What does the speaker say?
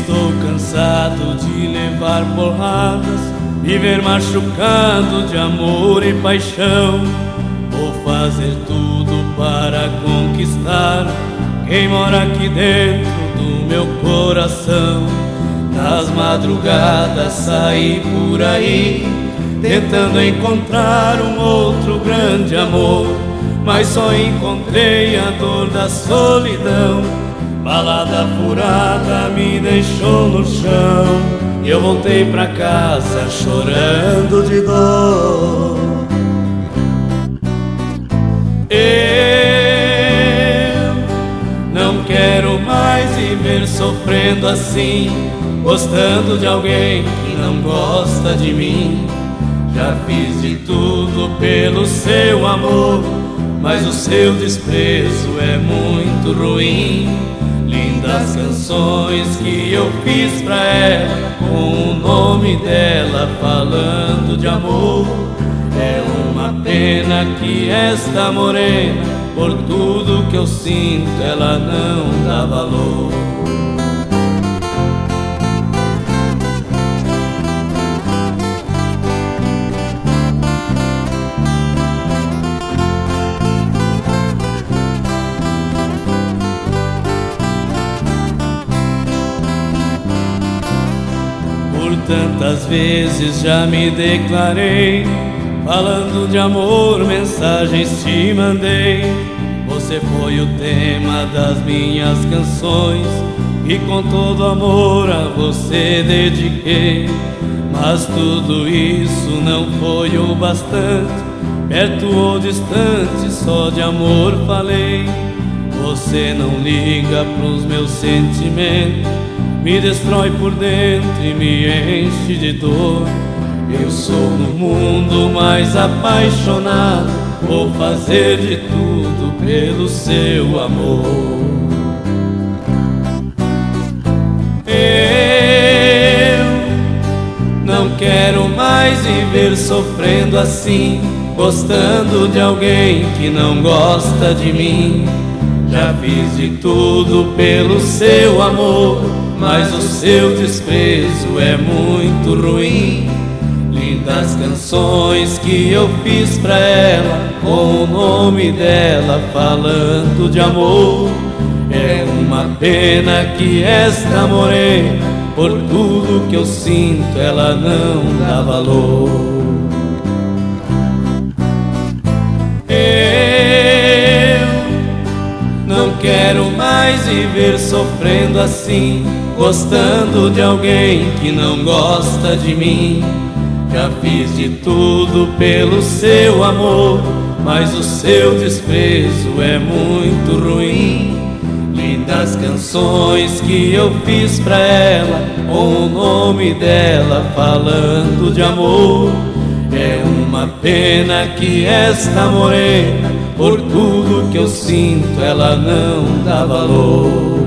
Estou cansado de levar porradas, viver machucado de amor e paixão. Vou fazer tudo para conquistar quem mora aqui dentro do meu coração. Nas madrugadas saí por aí, tentando encontrar um outro grande amor, mas só encontrei a dor da solidão. Balada furada me deixou no chão, e eu voltei pra casa chorando de dor. Eu não quero mais viver sofrendo assim, gostando de alguém que não gosta de mim. Já fiz de tudo pelo seu amor, mas o seu desprezo é muito ruim. Lindas canções que eu fiz pra ela, com o nome dela falando de amor. É uma pena que esta morena, por tudo que eu sinto, ela não dá valor. Tantas vezes já me declarei, falando de amor, mensagens te mandei. Você foi o tema das minhas canções, e com todo amor a você dediquei. Mas tudo isso não foi o bastante, perto ou distante, só de amor falei. Você não liga pros meus sentimentos, me destrói por dentro e me enche de dor. Eu sou no mundo mais apaixonado, vou fazer de tudo pelo seu amor. Eu não quero mais viver sofrendo assim, gostando de alguém que não gosta de mim. Já fiz de tudo pelo seu amor, mas o seu desprezo é muito ruim. Lindas canções que eu fiz pra ela, com o nome dela falando de amor. É uma pena que esta morena, por tudo que eu sinto, ela não dá valor. Não quero mais viver sofrendo assim, gostando de alguém que não gosta de mim. Já fiz de tudo pelo seu amor, mas o seu desprezo é muito ruim. Lindas canções que eu fiz pra ela, com o nome dela falando de amor. É uma pena que esta morena, por tudo que eu sinto, ela não dá valor.